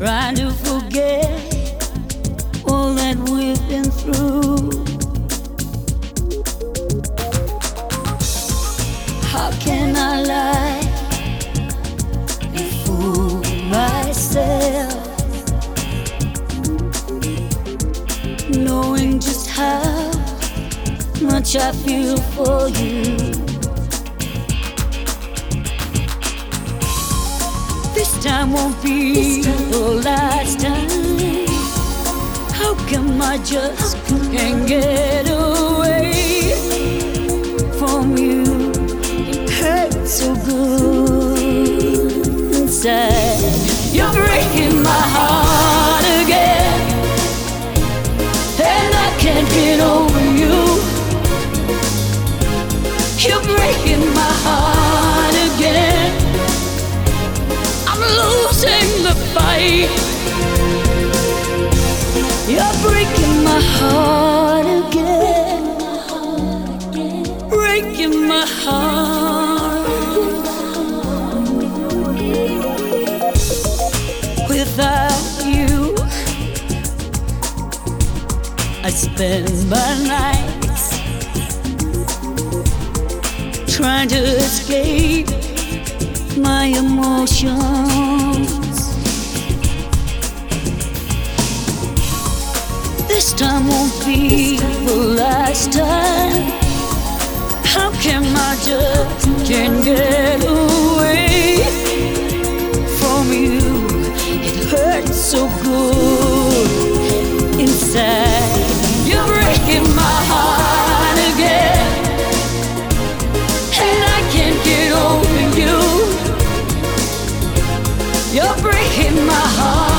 trying to forget all that we've been through. How can I lie and fool myself, knowing just how much I feel for you? This time won't be the last time. How come I just can't get away from you? It hurts so good inside. You're breaking my heart again, and I can't get over you. You're breaking my heart again. I'm losing the fight. You're breaking my heart again, breaking my heart. Without you, I spend my nights trying to escape my emotions. This time won't be the last time. How come I just can't get away from you? It hurts so good inside. You're breaking my heart again, and I can't get over you. You're breaking my heart.